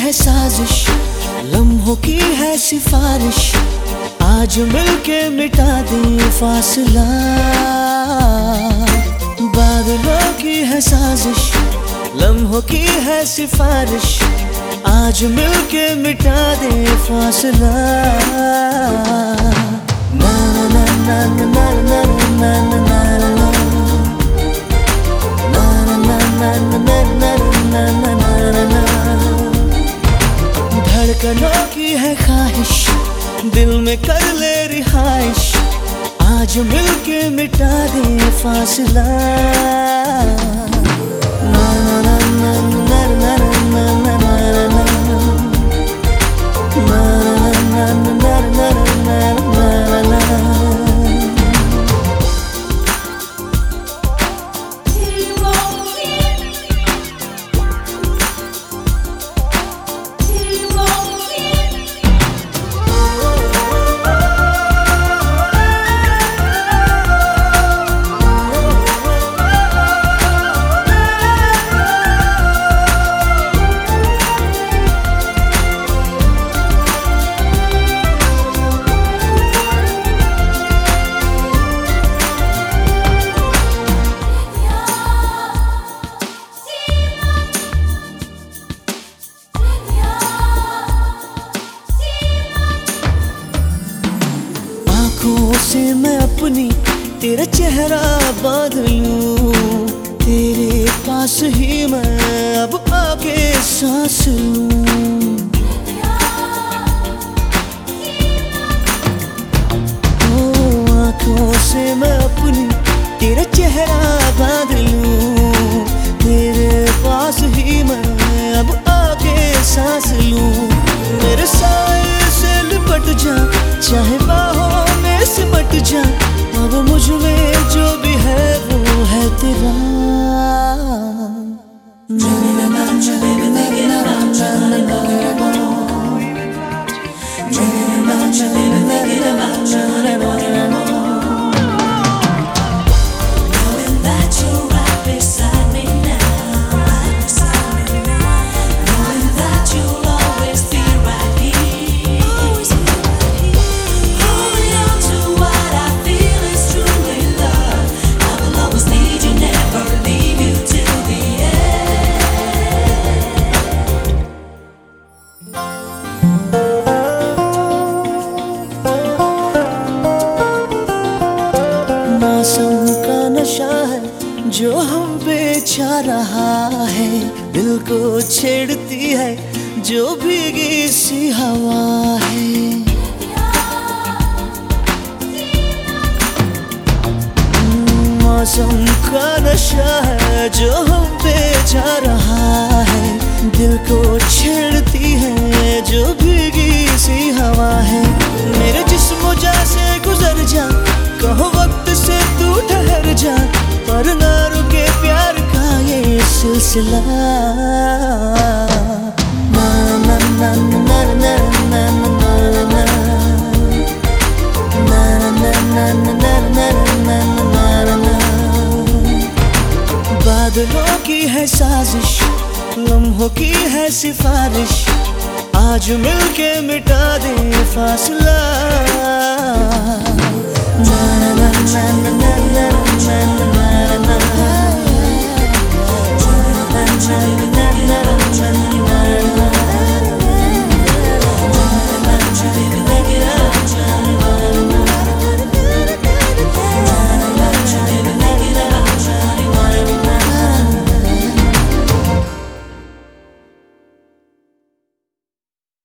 है साजिश, लम्हों की है सिफारिश, आज मिलके मिटा दे फासला। बादलों की है साजिश, लम्हों की है सिफारिश, आज मिलके मिटा दे फासला। ना ना ना ना ना ना ना ना ना ना धड़कनों की है ख्वाहिश, दिल में कर ले रिहाइश, आज मिलके मिटा दे फासला। ना ना ना ना ना ना ना ना ना ना से मैं अपनी तेरा चेहरा बांध लूं, तेरे पास ही मैं अब आके सांस लूं। आँखों से मैं अपनी तेरा चेहरा बांध लूं, तेरे पास ही मैं अब आके सांस लूं। मेरे साए से लिपट जा, चाहे बाहों में सिमट जा, अब मुझ में जो भी है वो है तेरा। मौसम का नशा है जो हम पे छा रहा है, दिल को छेड़ती है जो भीगी सी हवा है। मौसम का नशा है जो हम पे छा रहा है, दिल को छेड़ती है जो भीगी सी हवा है। मेरे जिस्म जैसे गुजर जा, कहो वक्त से तू ठहर जा, पर ना रुके प्यार का ये सिलसिला। ना ना ना ना ना ना ना ना। बादलों की है साजिश, लम्हों की है सिफारिश, आज मिलके मिटा दे फासला। Na na na na na na na na